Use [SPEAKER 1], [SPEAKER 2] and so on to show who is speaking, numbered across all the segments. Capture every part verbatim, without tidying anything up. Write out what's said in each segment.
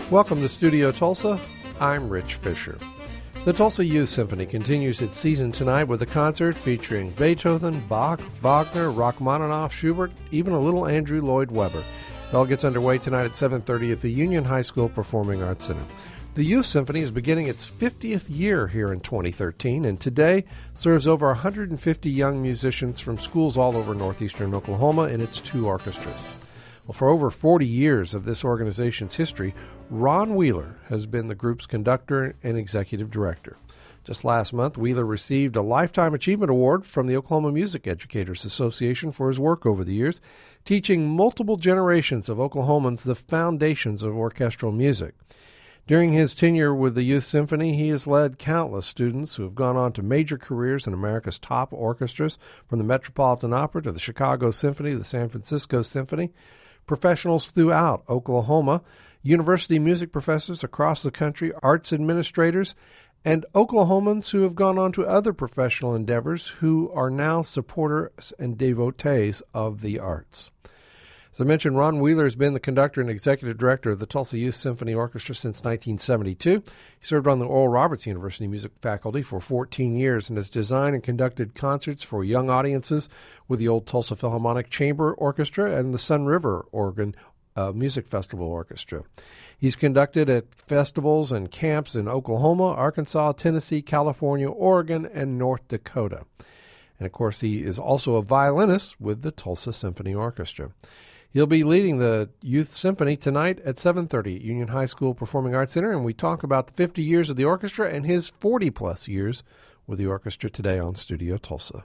[SPEAKER 1] Welcome to Studio Tulsa. I'm Rich Fisher. The Tulsa Youth Symphony continues its season tonight with a concert featuring Beethoven, Bach, Wagner, Rachmaninoff, Schubert, even a little Andrew Lloyd Webber. It all gets underway tonight at seven thirty at the Union High School Performing Arts Center. The Youth Symphony is beginning its fiftieth year here in twenty thirteen, and today serves over one hundred fifty young musicians from schools all over northeastern Oklahoma in its two orchestras. Well, for over forty years of this organization's history, Ron Wheeler has been the group's conductor and executive director. Just last month, Wheeler received a Lifetime Achievement Award from the Oklahoma Music Educators Association for his work over the years, teaching multiple generations of Oklahomans the foundations of orchestral music. During his tenure with the Youth Symphony, he has led countless students who have gone on to major careers in America's top orchestras, from the Metropolitan Opera to the Chicago Symphony to the San Francisco Symphony. Professionals throughout Oklahoma, university music professors across the country, arts administrators, and Oklahomans who have gone on to other professional endeavors who are now supporters and devotees of the arts. As I mentioned, Ron Wheeler has been the conductor and executive director of the Tulsa Youth Symphony Orchestra since nineteen seventy-two. He served on the Oral Roberts University music faculty for fourteen years and has designed and conducted concerts for young audiences with the Old Tulsa Philharmonic Chamber Orchestra and the Sun River Organ uh, Music Festival Orchestra. He's conducted at festivals and camps in Oklahoma, Arkansas, Tennessee, California, Oregon, and North Dakota. And, of course, he is also a violinist with the Tulsa Symphony Orchestra. He'll be leading the Youth Symphony tonight at seven thirty at Union High School Performing Arts Center, and we talk about the fifty years of the orchestra and his forty-plus years with the orchestra today on Studio Tulsa.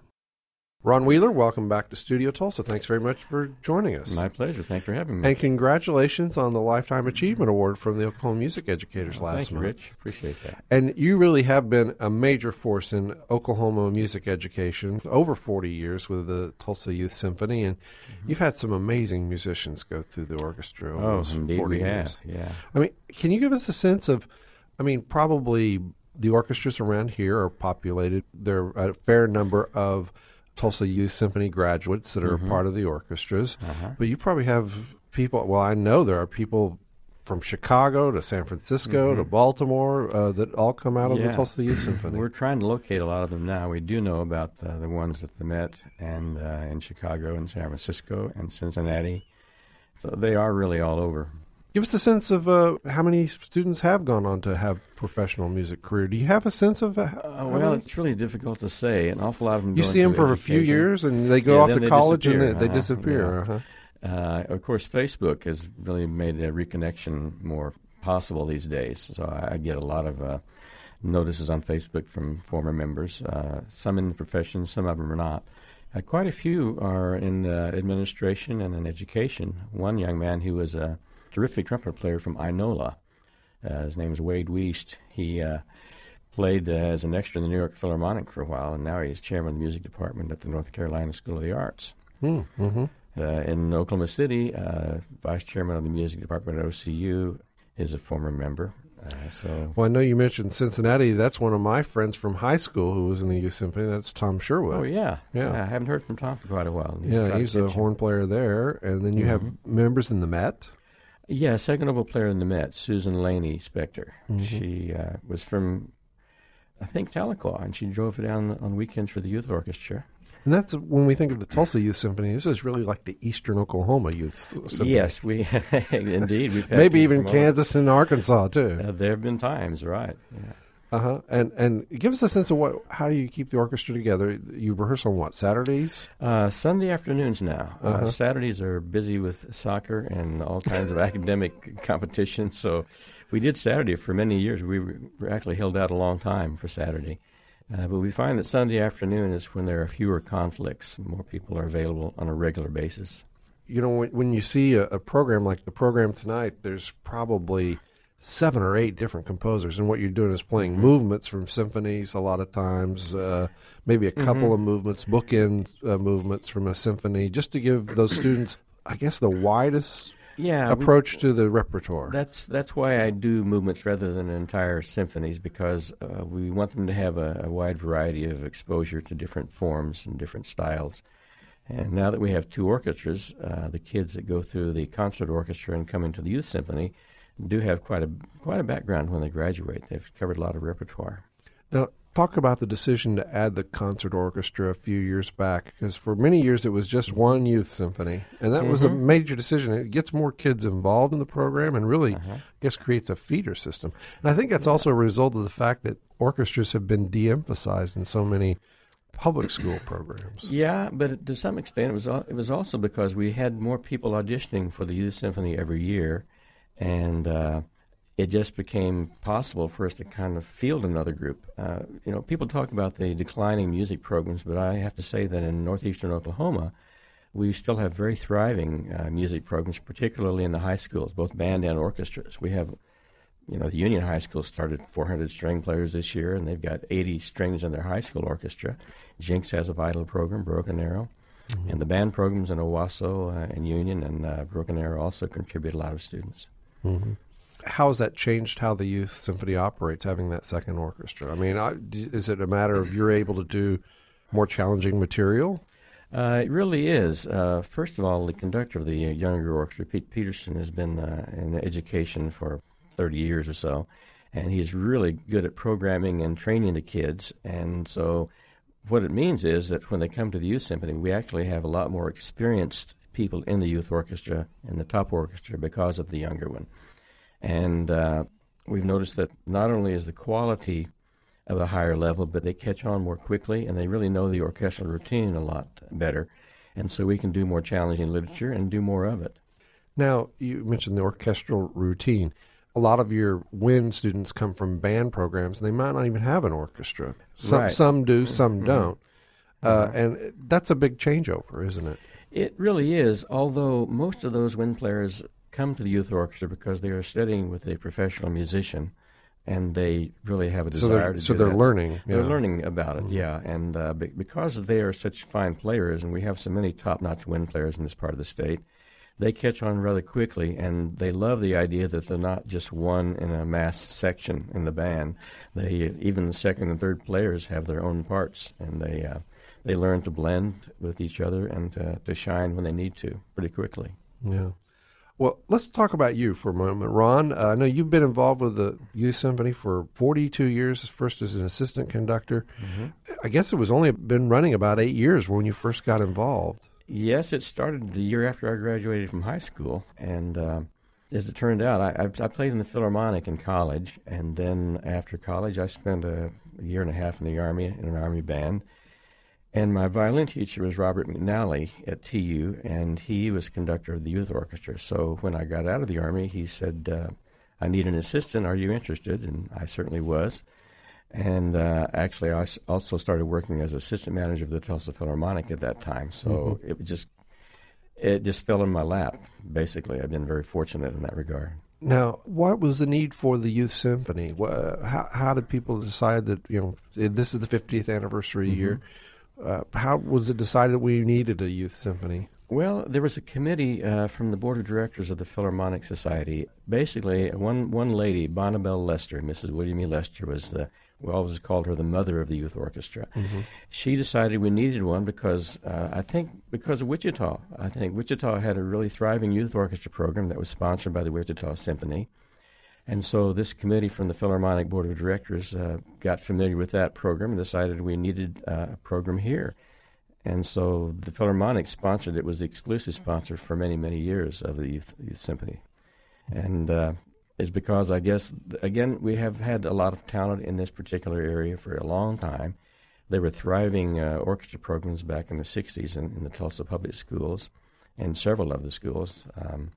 [SPEAKER 1] Ron Wheeler, welcome back to Studio Tulsa. Thanks very much for joining us.
[SPEAKER 2] My pleasure. Thanks for having me.
[SPEAKER 1] And congratulations on the Lifetime Achievement Award from the Oklahoma Music Educators
[SPEAKER 2] well,
[SPEAKER 1] last
[SPEAKER 2] thank you,
[SPEAKER 1] month.
[SPEAKER 2] Rich. Appreciate that.
[SPEAKER 1] And you really have been a major force in Oklahoma music education for over forty years with the Tulsa Youth Symphony, and mm-hmm. you've had some amazing musicians go through the orchestra over
[SPEAKER 2] oh,
[SPEAKER 1] those
[SPEAKER 2] indeed
[SPEAKER 1] forty
[SPEAKER 2] we
[SPEAKER 1] years.
[SPEAKER 2] have, yeah.
[SPEAKER 1] I mean, can you give us a sense of, I mean, probably the orchestras around here are populated. There are a fair number of Tulsa Youth Symphony graduates that are
[SPEAKER 2] mm-hmm.
[SPEAKER 1] part of the orchestras,
[SPEAKER 2] uh-huh.
[SPEAKER 1] but you probably have people, well, I know there are people from Chicago to San Francisco mm-hmm. to Baltimore uh, that all come out of
[SPEAKER 2] yeah.
[SPEAKER 1] the Tulsa Youth Symphony.
[SPEAKER 2] We're trying to locate a lot of them now. We do know about uh, the ones at the Met and uh, in Chicago and San Francisco and Cincinnati. So they are really all over.
[SPEAKER 1] Give us a sense of uh, how many students have gone on to have professional music career. Do you have a sense of uh,
[SPEAKER 2] uh, Well,
[SPEAKER 1] many?
[SPEAKER 2] It's really difficult to say. An awful lot of them
[SPEAKER 1] You
[SPEAKER 2] go
[SPEAKER 1] see them
[SPEAKER 2] into
[SPEAKER 1] for a few
[SPEAKER 2] education.
[SPEAKER 1] years, and they go
[SPEAKER 2] yeah,
[SPEAKER 1] off to
[SPEAKER 2] they
[SPEAKER 1] college, and
[SPEAKER 2] disappear.
[SPEAKER 1] they, they
[SPEAKER 2] uh-huh.
[SPEAKER 1] disappear.
[SPEAKER 2] Yeah.
[SPEAKER 1] Uh-huh.
[SPEAKER 2] Uh, of course, Facebook has really made a reconnection more possible these days. So I, I get a lot of uh, notices on Facebook from former members, uh, some in the profession, some of them are not. Uh, quite a few are in uh, administration and in education. One young man who was a terrific trumpet player from Inola, uh, his name is Wade Wiest. He uh, played uh, as an extra in the New York Philharmonic for a while, and now he's chairman of the music department at the North Carolina School of the Arts.
[SPEAKER 1] Mm-hmm.
[SPEAKER 2] Uh, in Oklahoma City, uh, vice chairman of the music department at O C U is a former member. Uh, so,
[SPEAKER 1] well, I know you mentioned Cincinnati. That's one of my friends from high school who was in the Youth Symphony. That's Tom Sherwood.
[SPEAKER 2] Oh, yeah.
[SPEAKER 1] Yeah.
[SPEAKER 2] yeah. I haven't heard from Tom for quite a while.
[SPEAKER 1] Yeah, he's a horn player there. And then you mm-hmm. have members in the Met.
[SPEAKER 2] Yeah, second oboe player in the Met, Susan Laney Spector.
[SPEAKER 1] Mm-hmm.
[SPEAKER 2] She uh, was from, I think, Tahlequah, and she drove down on weekends for the youth orchestra.
[SPEAKER 1] And that's when we think of the Tulsa Youth Symphony. This is really like the Eastern Oklahoma Youth Symphony.
[SPEAKER 2] Yes, we indeed. We've had
[SPEAKER 1] maybe even Kansas and Arkansas too.
[SPEAKER 2] Uh, there have been times, right? Yeah.
[SPEAKER 1] Uh huh. And and give us a sense of what. How do you keep the orchestra together? You rehearse on what, Saturdays?
[SPEAKER 2] Uh, Sunday afternoons now. Uh-huh. Uh, Saturdays are busy with soccer and all kinds of academic competitions. So we did Saturday for many years. We were actually held out a long time for Saturday. Uh, but we find that Sunday afternoon is when there are fewer conflicts. More people are available on a regular basis.
[SPEAKER 1] You know, when, when you see a, a program like the program tonight, there's probably seven or eight different composers, and what you're doing is playing mm-hmm. movements from symphonies a lot of times, uh, maybe a couple mm-hmm. of movements, bookend uh, movements from a symphony, just to give those students, I guess, the widest yeah, approach we, to the repertoire.
[SPEAKER 2] That's that's why I do movements rather than entire symphonies, because uh, we want them to have a, a wide variety of exposure to different forms and different styles. And now that we have two orchestras, uh, the kids that go through the concert orchestra and come into the youth symphony, do have quite a quite a background when they graduate. They've covered a lot of repertoire.
[SPEAKER 1] Now, talk about the decision to add the concert orchestra a few years back, because for many years it was just one youth symphony, and that mm-hmm. was a major decision. It gets more kids involved in the program and really, uh-huh. I guess, creates a feeder system. And I think that's yeah. also a result of the fact that orchestras have been de-emphasized in so many public school programs.
[SPEAKER 2] Yeah, but to some extent it was it was also because we had more people auditioning for the youth symphony every year, and uh, it just became possible for us to kind of field another group. Uh, you know, people talk about the declining music programs, but I have to say that in northeastern Oklahoma, we still have very thriving uh, music programs, particularly in the high schools, both band and orchestras. We have, you know, the Union High School started four hundred string players this year, and they've got eighty strings in their high school orchestra. Jinx has a vital program, Broken Arrow. Mm-hmm. And the band programs in Owasso uh, and Union and uh, Broken Arrow also contribute a lot of students.
[SPEAKER 1] Mm-hmm. How has that changed how the Youth Symphony operates, having that second orchestra? I mean, I, is it a matter of you're able to do more challenging material?
[SPEAKER 2] Uh, it really is. Uh, first of all, the conductor of the uh, younger orchestra, Pete Peterson, has been uh, in education for thirty years or so, and he's really good at programming and training the kids. And so what it means is that when they come to the Youth Symphony, we actually have a lot more experienced people in the youth orchestra and the top orchestra because of the younger one. And uh, we've noticed that not only is the quality of a higher level, but they catch on more quickly, and they really know the orchestral routine a lot better. And so we can do more challenging literature and do more of it.
[SPEAKER 1] Now, you mentioned the orchestral routine. A lot of your W I N students come from band programs, and they might not even have an orchestra. Some,
[SPEAKER 2] right.
[SPEAKER 1] some do, some mm-hmm. don't. Uh,
[SPEAKER 2] mm-hmm.
[SPEAKER 1] And that's a big changeover, isn't it?
[SPEAKER 2] It really is, although most of those W I N players come to the youth orchestra because they are studying with a professional musician, and they really have a desire
[SPEAKER 1] so
[SPEAKER 2] to
[SPEAKER 1] so
[SPEAKER 2] do
[SPEAKER 1] they're
[SPEAKER 2] that.
[SPEAKER 1] learning. Yeah.
[SPEAKER 2] They're learning about it,
[SPEAKER 1] mm-hmm.
[SPEAKER 2] yeah. And uh, be- because they are such fine players, and we have so many top-notch W I N players in this part of the state, they catch on rather quickly, and they love the idea that they're not just one in a mass section in the band. They even the second and third players have their own parts, and they uh, they learn to blend with each other and to, to shine when they need to pretty quickly.
[SPEAKER 1] Yeah. Well, let's talk about you for a moment, Ron. Uh, I know you've been involved with the Youth Symphony for forty-two years, first as an assistant conductor. Mm-hmm. I guess it was only been running about eight years when you first got involved.
[SPEAKER 2] Yes, it started the year after I graduated from high school, and uh, as it turned out, I, I, I played in the Philharmonic in college, and then after college, I spent a, a year and a half in the Army, in an Army band, and my violin teacher was Robert McNally at T U, and he was conductor of the youth orchestra. So when I got out of the Army, he said, uh, I need an assistant, are you interested? And I certainly was. And uh, actually, I also started working as assistant manager of the Tulsa Philharmonic at that time. So mm-hmm. it just it just fell in my lap, basically. I've been very fortunate in that regard.
[SPEAKER 1] Now, what was the need for the Youth Symphony? How, how did people decide that, you know, this is the fiftieth anniversary mm-hmm. year? Uh, how was it decided we needed a Youth Symphony?
[SPEAKER 2] Well, there was a committee uh, from the board of directors of the Philharmonic Society. Basically, one one lady, Bonnabelle Lester, Missus William E. Lester, was the we always called her the mother of the youth orchestra. Mm-hmm. She decided we needed one because uh, I think because of Wichita. I think Wichita had a really thriving youth orchestra program that was sponsored by the Wichita Symphony. And so this committee from the Philharmonic Board of Directors uh, got familiar with that program and decided we needed uh, a program here. And so the Philharmonic sponsored it, was the exclusive sponsor for many, many years of the Youth, Youth Symphony. And uh, it's because, I guess, again, we have had a lot of talent in this particular area for a long time. There were thriving uh, orchestra programs back in the sixties in, in the Tulsa public schools and several of the schools. Um,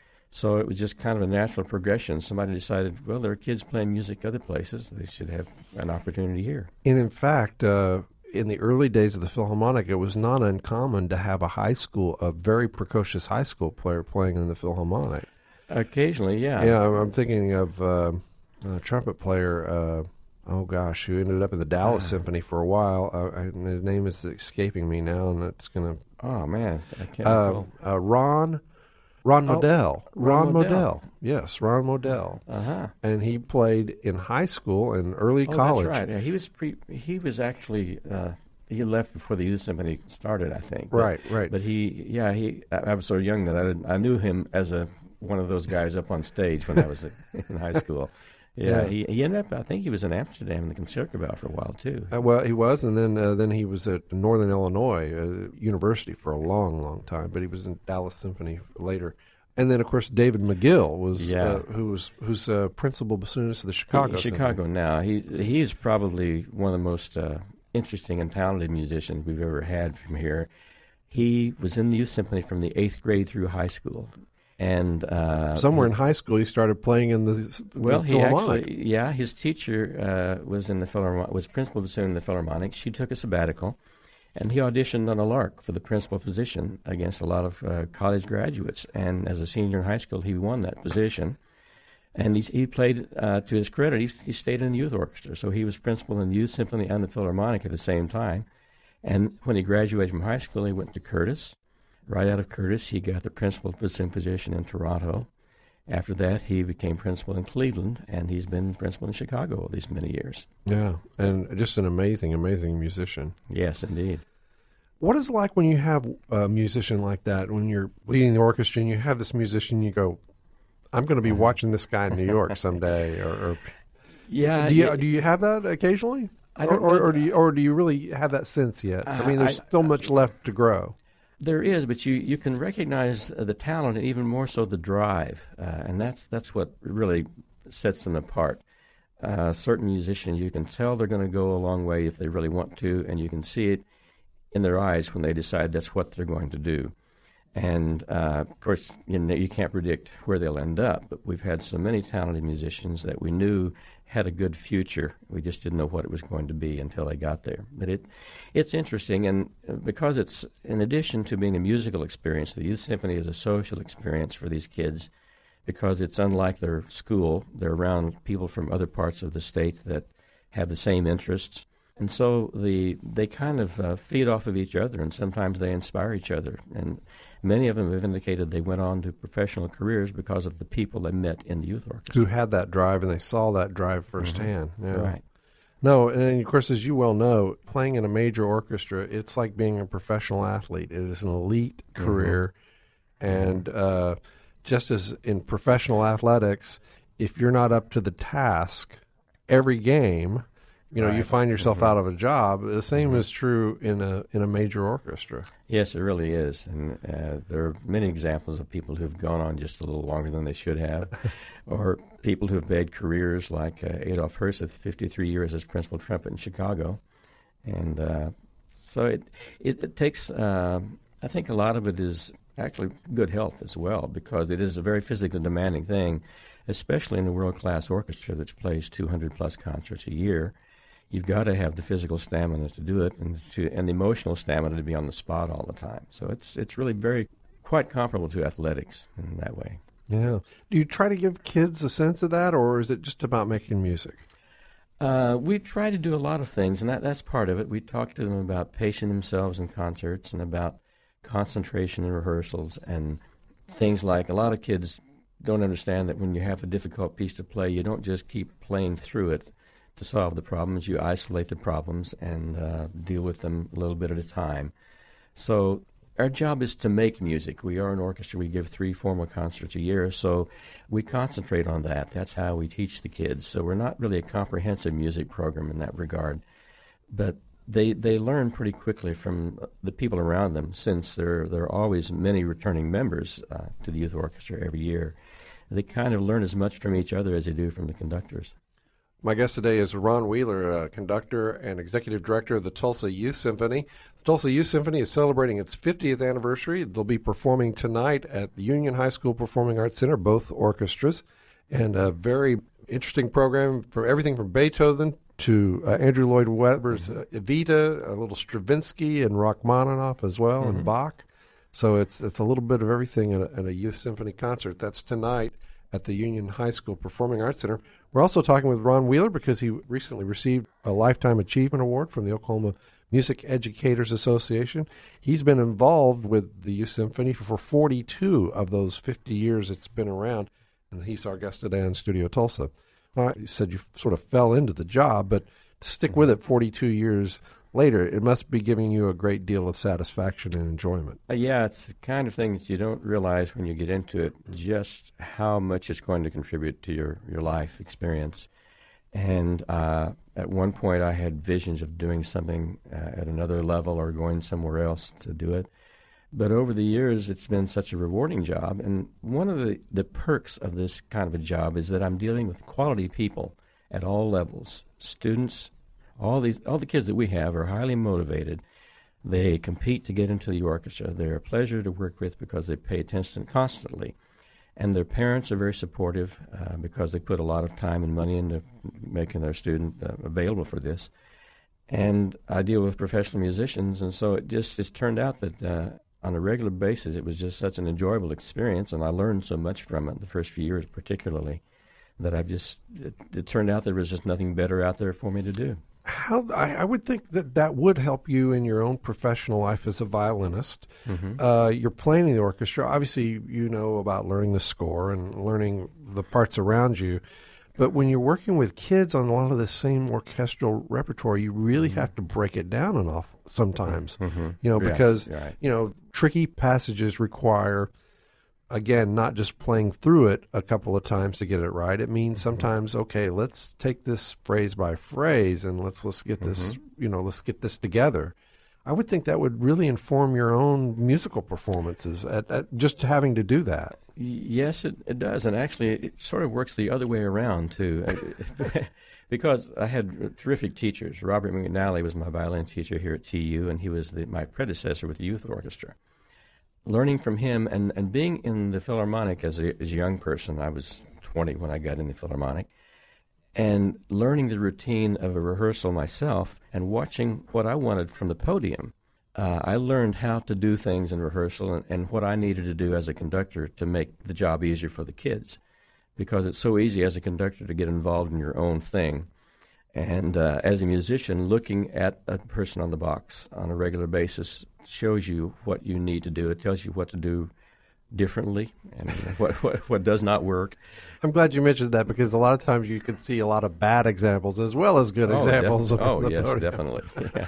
[SPEAKER 2] So it was just kind of a natural progression. Somebody decided, well, there are kids playing music other places. They should have an opportunity here.
[SPEAKER 1] And in fact, uh, in the early days of the Philharmonic, it was not uncommon to have a high school, a very precocious high school player playing in the Philharmonic.
[SPEAKER 2] Occasionally, yeah.
[SPEAKER 1] Yeah, I'm thinking of uh, a trumpet player, uh, oh gosh, who ended up in the Dallas uh, Symphony for a while. Uh, I, his name is escaping me now, and it's going to...
[SPEAKER 2] Oh, man. I can't
[SPEAKER 1] uh, uh, Ron... Ron
[SPEAKER 2] oh,
[SPEAKER 1] Modell.
[SPEAKER 2] Ron,
[SPEAKER 1] Ron
[SPEAKER 2] Modell.
[SPEAKER 1] Modell. Yes, Ron Modell.
[SPEAKER 2] Uh-huh.
[SPEAKER 1] And he played in high school and early
[SPEAKER 2] oh,
[SPEAKER 1] college.
[SPEAKER 2] That's right. Yeah, he was pre. He was actually uh, he left before the Youth Symphony started, I think. But,
[SPEAKER 1] right, right.
[SPEAKER 2] But he, yeah, he. I, I was so young that I didn't, I knew him as a one of those guys up on stage when I was in high school. Yeah, yeah. He, he ended up, I think he was in Amsterdam in the Concertgebouw for a while, too.
[SPEAKER 1] Uh, well, he was, and then uh, then he was at Northern Illinois uh, University for a long, long time, but he was in Dallas Symphony later. And then, of course, David McGill, was
[SPEAKER 2] yeah.
[SPEAKER 1] uh, who was who's uh, principal bassoonist of the Chicago
[SPEAKER 2] he, Chicago
[SPEAKER 1] Symphony.
[SPEAKER 2] now. He He's probably one of the most uh, interesting and talented musicians we've ever had from here. He was in the youth symphony from the eighth grade through high school. And uh,
[SPEAKER 1] somewhere in high school, he started playing in the, the
[SPEAKER 2] well. He
[SPEAKER 1] Philharmonic.
[SPEAKER 2] actually, yeah, his teacher uh, was in the Philharmonic, was principal bassoon in the Philharmonic. She took a sabbatical, and he auditioned on a lark for the principal position against a lot of uh, college graduates. And as a senior in high school, he won that position. And he, he played, uh, to his credit, he, he stayed in the youth orchestra. So he was principal in the youth symphony and the Philharmonic at the same time. And when he graduated from high school, he went to Curtis. Right out of Curtis, he got the principal bassoon position in Toronto. After that, he became principal in Cleveland, and he's been principal in Chicago all these many years.
[SPEAKER 1] Yeah, and just an amazing, amazing musician.
[SPEAKER 2] Yes, indeed.
[SPEAKER 1] What is it like when you have a musician like that, when you're leading the orchestra and you have this musician, you go, I'm going to be watching this guy in New York someday? Or, or
[SPEAKER 2] yeah,
[SPEAKER 1] do you,
[SPEAKER 2] yeah.
[SPEAKER 1] do you have that occasionally?
[SPEAKER 2] I don't
[SPEAKER 1] or, or,
[SPEAKER 2] know.
[SPEAKER 1] or, do you, or do you really have that sense yet?
[SPEAKER 2] Uh,
[SPEAKER 1] I mean, there's
[SPEAKER 2] I,
[SPEAKER 1] still much left to grow.
[SPEAKER 2] There is, but you, you can recognize uh, the talent and even more so the drive, uh, and that's that's what really sets them apart. Uh, certain musicians, you can tell they're going to go a long way if they really want to, and you can see it in their eyes when they decide that's what they're going to do. And, uh, of course, you know, you can't predict where they'll end up, but we've had so many talented musicians that we knew had a good future. We just didn't know what it was going to be until they got there. But it, it's interesting, and because it's, in addition to being a musical experience, the Youth Symphony is a social experience for these kids because it's unlike their school. They're around people from other parts of the state that have the same interests. And so the they kind of uh, feed off of each other, and sometimes they inspire each other. And many of them have indicated they went on to professional careers because of the people they met in the youth orchestra.
[SPEAKER 1] Who had that drive, and they saw that drive firsthand. Mm-hmm. Yeah.
[SPEAKER 2] Right.
[SPEAKER 1] No, and of course, as you well know, playing in a major orchestra, it's like being a professional athlete. It is an elite career. Mm-hmm. And uh, just as in professional athletics, if you're not up to the task every game, you know, right. you find yourself mm-hmm. out of a job. The same mm-hmm. is true in a in a major orchestra.
[SPEAKER 2] Yes, it really is. And uh, there are many examples of people who've gone on just a little longer than they should have, or people who've made careers like uh, Adolf Herseth, fifty-three years as principal trumpet in Chicago. And uh, so it, it, it takes, uh, I think a lot of it is actually good health as well, because it is a very physically demanding thing, especially in a world-class orchestra that plays two hundred plus concerts a year. You've got to have the physical stamina to do it, and to and the emotional stamina to be on the spot all the time. So it's it's really very quite comparable to athletics in that way.
[SPEAKER 1] Yeah. Do you try to give kids a sense of that, or is it just about making music?
[SPEAKER 2] Uh, we try to do a lot of things, and that, that's part of it. We talk to them about pacing themselves in concerts and about concentration in rehearsals and things like a lot of kids don't understand that when you have a difficult piece to play, you don't just keep playing through it to solve the problems. You isolate the problems and uh, deal with them a little bit at a time. So our job is to make music. We are an orchestra. We give three formal concerts a year, so we concentrate on that. That's how we teach the kids. So we're not really a comprehensive music program in that regard. But they they learn pretty quickly from the people around them, since there, there are always many returning members uh, to the youth orchestra every year. They kind of learn as much from each other as they do from the conductors.
[SPEAKER 1] My guest today is Ron Wheeler, uh, conductor and executive director of the Tulsa Youth Symphony. The Tulsa Youth Symphony is celebrating its fiftieth anniversary. They'll be performing tonight at the Union High School Performing Arts Center, both orchestras, and a very interesting program for everything from Beethoven to uh, Andrew Lloyd Webber's uh, Evita, a little Stravinsky and Rachmaninoff as well, mm-hmm. and Bach. So it's it's a little bit of everything in a, in a youth symphony concert. That's tonight at the Union High School Performing Arts Center. We're also talking with Ron Wheeler because he recently received a Lifetime Achievement Award from the Oklahoma Music Educators Association. He's been involved with the Youth Symphony for forty-two of those fifty years it's been around, and he's our guest today on Studio Tulsa. Uh, you said you sort of fell into the job, but to stick with it forty-two years later, it must be giving you a great deal of satisfaction and enjoyment.
[SPEAKER 2] Uh, yeah, it's the kind of thing that you don't realize when you get into it, just how much it's going to contribute to your, your life experience. And uh, at one point, I had visions of doing something uh, at another level or going somewhere else to do it. But over the years, it's been such a rewarding job. And one of the, the perks of this kind of a job is that I'm dealing with quality people at all levels. Students, all these, all the kids that we have are highly motivated. They compete to get into the orchestra. They're a pleasure to work with because they pay attention constantly. And their parents are very supportive uh, because they put a lot of time and money into making their student uh, available for this. And I deal with professional musicians, and so it just it's turned out that uh, on a regular basis it was just such an enjoyable experience, and I learned so much from it the first few years particularly, that I've just, it, it turned out there was just nothing better out there for me to do.
[SPEAKER 1] How I, I would think that that would help you in your own professional life as a violinist.
[SPEAKER 2] Mm-hmm.
[SPEAKER 1] Uh, you're playing in the orchestra. Obviously, you know about learning the score and learning the parts around you. But when you're working with kids on a lot of the same orchestral repertoire, you really mm-hmm. have to break it down enough sometimes.
[SPEAKER 2] Mm-hmm.
[SPEAKER 1] You know,
[SPEAKER 2] yes,
[SPEAKER 1] because
[SPEAKER 2] right.
[SPEAKER 1] you know tricky passages require, again, not just playing through it a couple of times to get it right. It means sometimes, okay, let's take this phrase by phrase and let's let's get this,
[SPEAKER 2] mm-hmm.
[SPEAKER 1] you know, let's get this together. I would think that would really inform your own musical performances at, at just having to do that.
[SPEAKER 2] Yes, it, it does, and actually it sort of works the other way around too. Because I had terrific teachers. Robert McNally was my violin teacher here at T U, and he was the, my predecessor with the youth orchestra. Learning from him and, and being in the Philharmonic as a, as a young person, I was twenty when I got in the Philharmonic, and learning the routine of a rehearsal myself and watching what I wanted from the podium, uh, I learned how to do things in rehearsal and, and what I needed to do as a conductor to make the job easier for the kids, because it's so easy as a conductor to get involved in your own thing. And uh, as a musician, looking at a person on the box on a regular basis shows you what you need to do. It tells you what to do differently and what, what what does not work.
[SPEAKER 1] I'm glad you mentioned that, because a lot of times you can see a lot of bad examples as well as good
[SPEAKER 2] oh,
[SPEAKER 1] examples.
[SPEAKER 2] Def-
[SPEAKER 1] of
[SPEAKER 2] oh,
[SPEAKER 1] the
[SPEAKER 2] yes,
[SPEAKER 1] podium.
[SPEAKER 2] definitely. Yeah.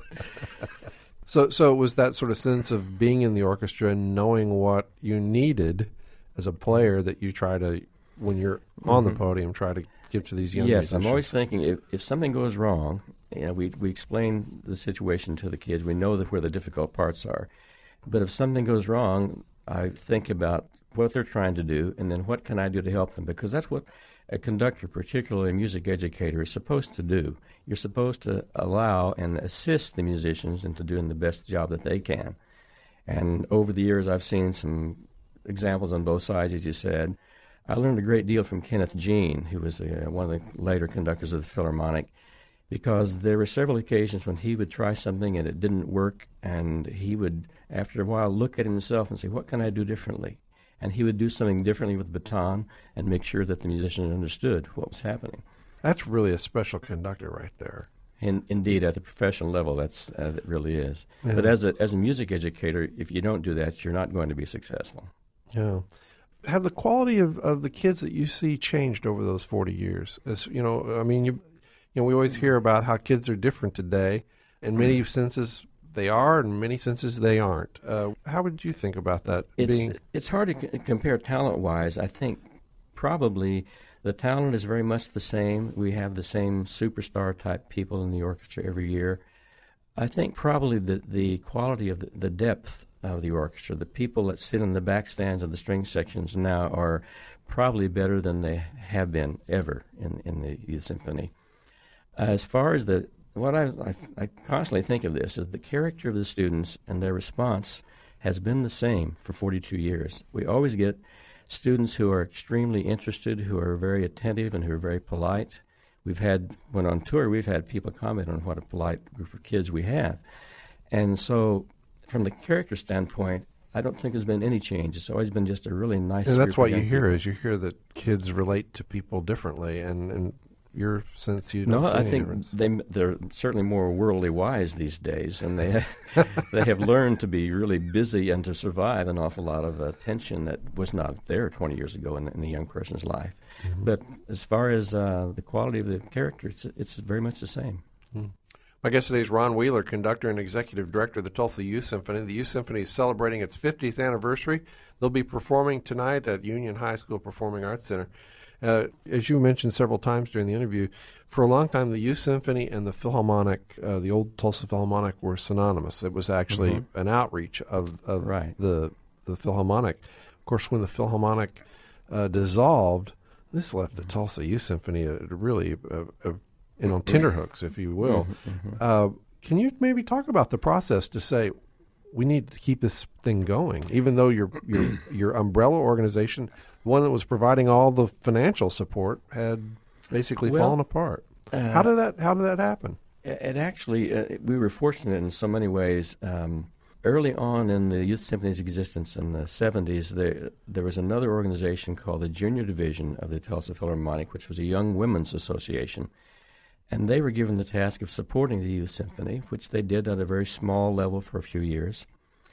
[SPEAKER 1] So, so it was that sort of sense of being in the orchestra and knowing what you needed as a player that you try to, when you're mm-hmm. on the podium, try to give to these young
[SPEAKER 2] yes,
[SPEAKER 1] musicians.
[SPEAKER 2] I'm always thinking if, if something goes wrong, you know, we we explain the situation to the kids. We know that where the difficult parts are. But if something goes wrong, I think about what they're trying to do and then what can I do to help them, because that's what a conductor, particularly a music educator, is supposed to do. You're supposed to allow and assist the musicians into doing the best job that they can. And over the years, I've seen some examples on both sides, as you said. I learned a great deal from Kenneth Jean, who was uh, one of the later conductors of the Philharmonic, because there were several occasions when he would try something and it didn't work, and he would, after a while, look at himself and say, what can I do differently? And he would do something differently with the baton and make sure that the musician understood what was happening.
[SPEAKER 1] That's really a special conductor right there.
[SPEAKER 2] In, indeed, at the professional level, that's uh, it really is.
[SPEAKER 1] Yeah.
[SPEAKER 2] But as a, as a music educator, if you don't do that, you're not going to be successful.
[SPEAKER 1] Yeah. Have the quality of, of the kids that you see changed over those forty years? As, you know, I mean, you, you know, we always hear about how kids are different today. In many mm. senses, they are, in many senses, they aren't. Uh, how would you think about that?
[SPEAKER 2] It's,
[SPEAKER 1] being...
[SPEAKER 2] it's hard to c- compare talent-wise. I think probably the talent is very much the same. We have the same superstar-type people in the orchestra every year. I think probably the, the quality of the, the depth of the orchestra, the people that sit in the back stands of the string sections now are probably better than they have been ever in, in the youth symphony. As far as the What I, I, I constantly think of this is the character of the students and their response has been the same for forty-two years. We always get students who are extremely interested, who are very attentive, and who are very polite. We've had, when on tour, we've had people comment on what a polite group of kids we have. And so from the character standpoint, I don't think there's been any change. It's always been just a really nice
[SPEAKER 1] And that's what you hear,
[SPEAKER 2] people.
[SPEAKER 1] is you hear that kids relate to people differently, and, and your sense you don't
[SPEAKER 2] no,
[SPEAKER 1] see
[SPEAKER 2] I
[SPEAKER 1] any
[SPEAKER 2] think
[SPEAKER 1] difference.
[SPEAKER 2] they they're certainly more worldly wise these days, and they they have learned to be really busy and to survive an awful lot of uh, tension that was not there twenty years ago in, in a young person's life. Mm-hmm. But as far as uh, the quality of the character, it's, it's very much the same.
[SPEAKER 1] Mm. My guest today is Ron Wheeler, conductor and executive director of the Tulsa Youth Symphony. The Youth Symphony is celebrating its fiftieth anniversary. They'll be performing tonight at Union High School Performing Arts Center. Uh, as you mentioned several times during the interview, for a long time the Youth Symphony and the Philharmonic, uh, the old Tulsa Philharmonic, were synonymous. It was actually mm-hmm. an outreach of, of right. the the Philharmonic. Of course, when the Philharmonic uh, dissolved, this left the Tulsa Youth Symphony uh, really uh, uh, you know, tenterhooks, if you will. Mm-hmm. Uh, can you maybe talk about the process to say we need to keep this thing going, even though your your your umbrella organization, one that was providing all the financial support, had basically well, fallen apart? Uh, how did that How did that happen?
[SPEAKER 2] It actually, uh, we were fortunate in so many ways. Um, early on in the Youth Symphony's existence in the seventies, there there was another organization called the Junior Division of the Tulsa Philharmonic, which was a young women's association. And they were given the task of supporting the Youth Symphony, which they did at a very small level for a few years.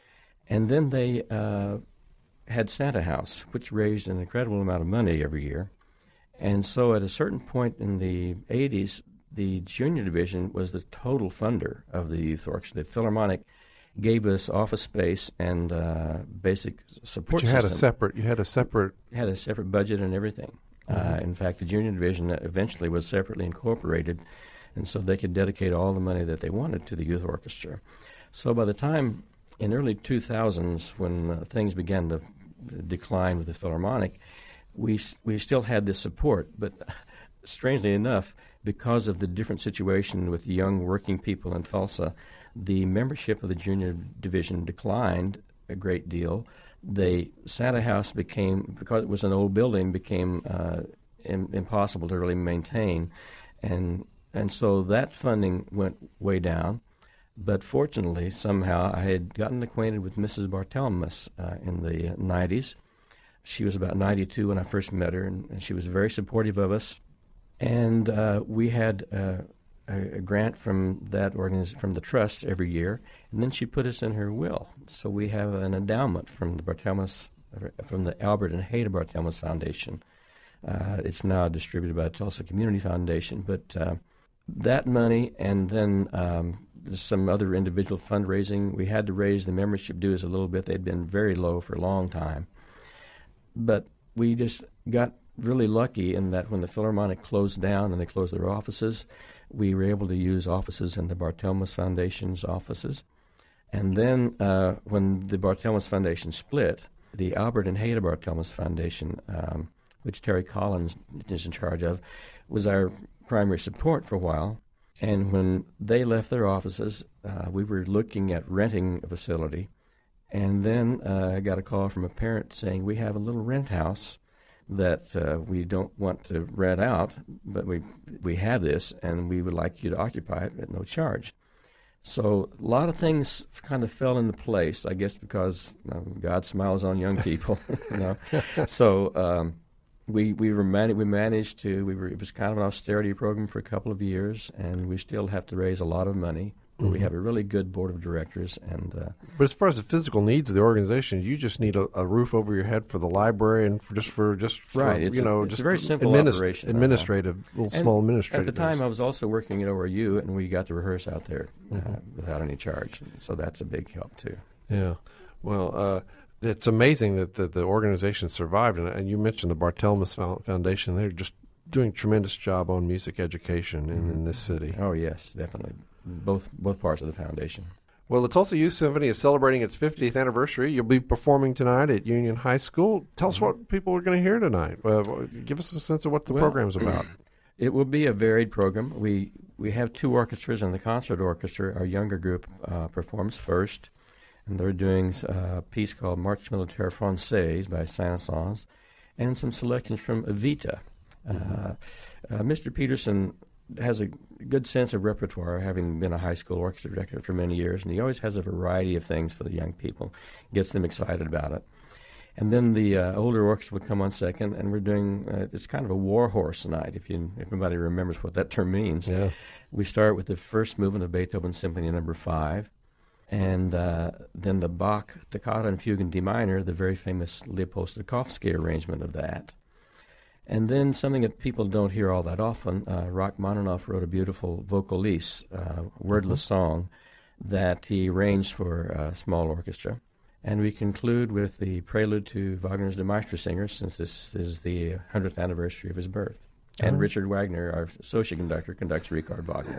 [SPEAKER 2] And then they uh, had Santa House, which raised an incredible amount of money every year. And so at a certain point in the eighties, the Junior Division was the total funder of the youth orchestra. The Philharmonic gave us office space and uh, basic support
[SPEAKER 1] but you
[SPEAKER 2] system.
[SPEAKER 1] Had a separate, you had a separate...
[SPEAKER 2] had a separate budget and everything. Uh, in fact, the Junior Division eventually was separately incorporated, and so they could dedicate all the money that they wanted to the youth orchestra. So by the time in early two thousands, when uh, things began to decline with the Philharmonic, we we still had this support. But strangely enough, because of the different situation with young working people in Tulsa, the membership of the Junior Division declined a great deal. The Santa House became, because it was an old building, became uh, in, impossible to really maintain, and and so that funding went way down. But fortunately, somehow, I had gotten acquainted with Missus Barthelmess uh, in the nineties. She was about ninety-two when I first met her, and, and she was very supportive of us. And uh, we had uh, a, a grant from that organiz- from the trust every year, and then she put us in her will. So we have an endowment from the Barthelmess, from the Albert and Haida Barthelmess Foundation. Uh, it's now distributed by the Tulsa Community Foundation, but uh, that money and then um, some other individual fundraising. We had to raise the membership dues a little bit. They'd been very low for a long time. But we just got really lucky in that when the Philharmonic closed down and they closed their offices, we were able to use offices in the Barthelmess Foundation's offices. And then uh, when the Barthelmess Foundation split, the Albert and Haida Barthelmess Foundation, um, which Terry Collins is in charge of, was our primary support for a while. And when they left their offices, uh, we were looking at renting a facility. And then uh, I got a call from a parent saying, we have a little rent house that uh, we don't want to rent out, but we we have this, and we would like you to occupy it at no charge. So a lot of things kind of fell into place, I guess, because you know, God smiles on young people. you know, so um, we we were man- we managed to. We were it was kind of an austerity program for a couple of years, and we still have to raise a lot of money. But mm-hmm. we have a really good board of directors, and uh,
[SPEAKER 1] but as far as the physical needs of the organization, you just need a, a roof over your head for the library, and for just for just for,
[SPEAKER 2] right. It's
[SPEAKER 1] you know
[SPEAKER 2] a, it's
[SPEAKER 1] just
[SPEAKER 2] a very simple
[SPEAKER 1] administ-
[SPEAKER 2] operation.
[SPEAKER 1] Administrative,
[SPEAKER 2] uh-huh.
[SPEAKER 1] little
[SPEAKER 2] and
[SPEAKER 1] small administrative.
[SPEAKER 2] At the time,
[SPEAKER 1] things.
[SPEAKER 2] I was also working at O R U, and we got to rehearse out there uh,
[SPEAKER 1] mm-hmm.
[SPEAKER 2] without any charge. So that's a big help too.
[SPEAKER 1] Yeah, well, uh, it's amazing that the, the organization survived, and, and you mentioned the Barthelmess Foundation. They're just doing a tremendous job on music education in, mm-hmm. in this city.
[SPEAKER 2] Oh yes, definitely. Both both parts of the foundation.
[SPEAKER 1] Well, the Tulsa Youth Symphony is celebrating its fiftieth anniversary. You'll be performing tonight at Union High School. Tell us what people are going to hear tonight. Uh, give us a sense of what the well, program's about.
[SPEAKER 2] It will be a varied program. We we have two orchestras, and the concert orchestra, our younger group, uh, performs first. And they're doing a piece called Marche Militaire Française by Saint-Saëns, and some selections from Evita. Mm-hmm. Uh, uh, Mister Peterson has a good sense of repertoire, having been a high school orchestra director for many years, and he always has a variety of things for the young people, gets them excited about it. And then the uh, older orchestra would come on second, and we're doing, uh, it's kind of a war horse tonight, if you if anybody remembers what that term means.
[SPEAKER 1] Yeah.
[SPEAKER 2] We start with the first movement of Beethoven Symphony Number Five, and uh, then the Bach Toccata and Fugue in D minor, the very famous Leopold Stokowski arrangement of that. And then something that people don't hear all that often, uh, Rachmaninoff wrote a beautiful vocalise, uh, wordless mm-hmm. song that he arranged for a small orchestra. And we conclude with the prelude to Wagner's Der Meistersinger, since this is the hundredth anniversary of his birth. And oh. Richard Wagner, our associate conductor, conducts Richard Wagner.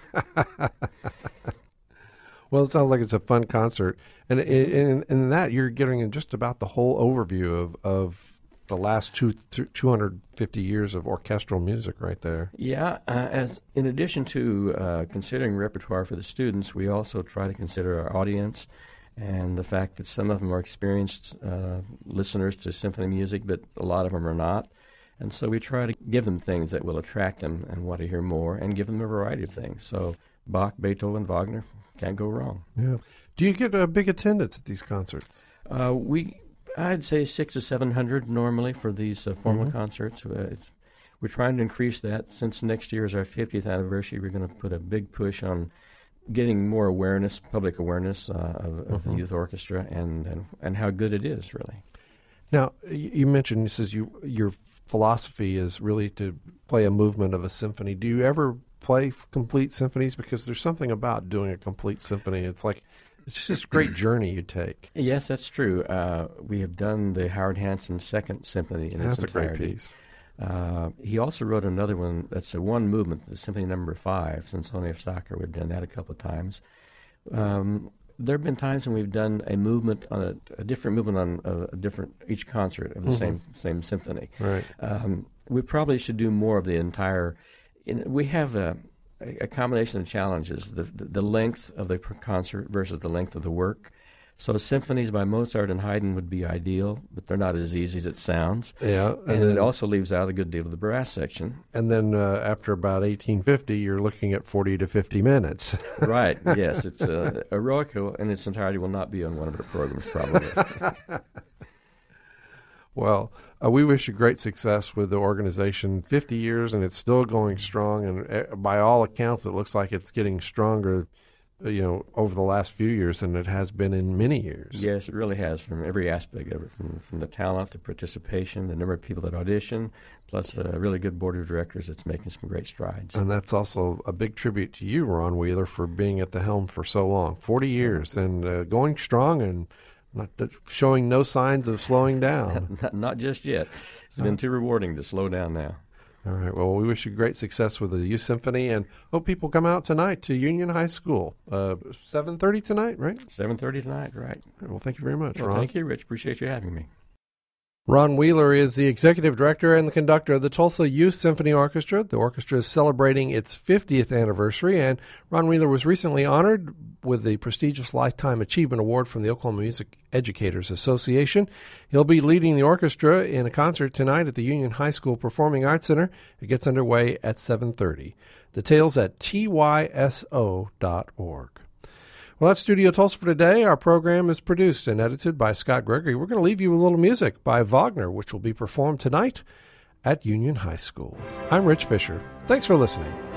[SPEAKER 1] Well, it sounds like it's a fun concert. And in, in that, you're getting just about the whole overview of, of the last two, two hundred fifty years of orchestral music right there.
[SPEAKER 2] Yeah. Uh, as in addition to uh, considering repertoire for the students, we also try to consider our audience and the fact that some of them are experienced uh, listeners to symphony music, but a lot of them are not. And so we try to give them things that will attract them and want to hear more, and give them a variety of things. So Bach, Beethoven, Wagner, can't go wrong.
[SPEAKER 1] Yeah. Do you get a big attendance at these concerts?
[SPEAKER 2] Uh, we, I'd say six to seven hundred normally for these uh, formal mm-hmm. concerts. Uh, it's, we're trying to increase that. Since next year is our fiftieth anniversary, we're going to put a big push on getting more awareness, public awareness uh, of, of mm-hmm. the youth orchestra and, and and how good it is, really.
[SPEAKER 1] Now, you mentioned, this is you, your philosophy is really to play a movement of a symphony. Do you ever play complete symphonies? Because there's something about doing a complete symphony. It's like, it's just this great journey you take.
[SPEAKER 2] Yes, that's true. Uh, we have done the Howard Hanson Second Symphony in
[SPEAKER 1] that's
[SPEAKER 2] its entirety.
[SPEAKER 1] That's a great piece.
[SPEAKER 2] Uh, he also wrote another one that's a one movement, the Symphony Number Five, Sinfonia of Sacher. We've done that a couple of times. Um, there have been times when we've done a movement on a, a different movement on a, a different each concert of the mm-hmm. same same symphony.
[SPEAKER 1] Right.
[SPEAKER 2] Um, we probably should do more of the entire. In, we have a, a combination of challenges: the, the the length of the concert versus the length of the work. So symphonies by Mozart and Haydn would be ideal, but they're not as easy as it sounds.
[SPEAKER 1] Yeah,
[SPEAKER 2] and,
[SPEAKER 1] and
[SPEAKER 2] then,
[SPEAKER 1] it
[SPEAKER 2] also leaves out a good deal of the brass section.
[SPEAKER 1] And then uh, after about eighteen fifty, you're looking at forty to fifty minutes.
[SPEAKER 2] Right, yes. It's uh, Eroica in its entirety will not be on one of our programs, probably.
[SPEAKER 1] Well, uh, we wish you great success with the organization. fifty years, and it's still going strong, and uh, by all accounts, it looks like it's getting stronger, you know, over the last few years than it has been in many years.
[SPEAKER 2] Yes, it really has, from every aspect of it, from, from the talent, the participation, the number of people that audition, plus a really good board of directors that's making some great strides.
[SPEAKER 1] And that's also a big tribute to you, Ron Wheeler, for being at the helm for so long, forty years, and uh, going strong and not showing no signs of slowing down.
[SPEAKER 2] not, not just yet. It's been too rewarding to slow down now.
[SPEAKER 1] All right. Well, we wish you great success with the Youth Symphony, and hope people come out tonight to Union High School. Uh, seven thirty tonight, right?
[SPEAKER 2] seven thirty tonight, right.
[SPEAKER 1] Well, thank you very much,
[SPEAKER 2] well,
[SPEAKER 1] Ron.
[SPEAKER 2] Thank you, Rich. Appreciate you having me.
[SPEAKER 1] Ron Wheeler is the executive director and the conductor of the Tulsa Youth Symphony Orchestra. The orchestra is celebrating its fiftieth anniversary, and Ron Wheeler was recently honored with the prestigious Lifetime Achievement Award from the Oklahoma Music Educators Association. He'll be leading the orchestra in a concert tonight at the Union High School Performing Arts Center. It gets underway at seven thirty. Details at T Y S O dot org. Well, that's Studio Tulsa for today. Our program is produced and edited by Scott Gregory. We're going to leave you with a little music by Wagner, which will be performed tonight at Union High School. I'm Rich Fisher. Thanks for listening.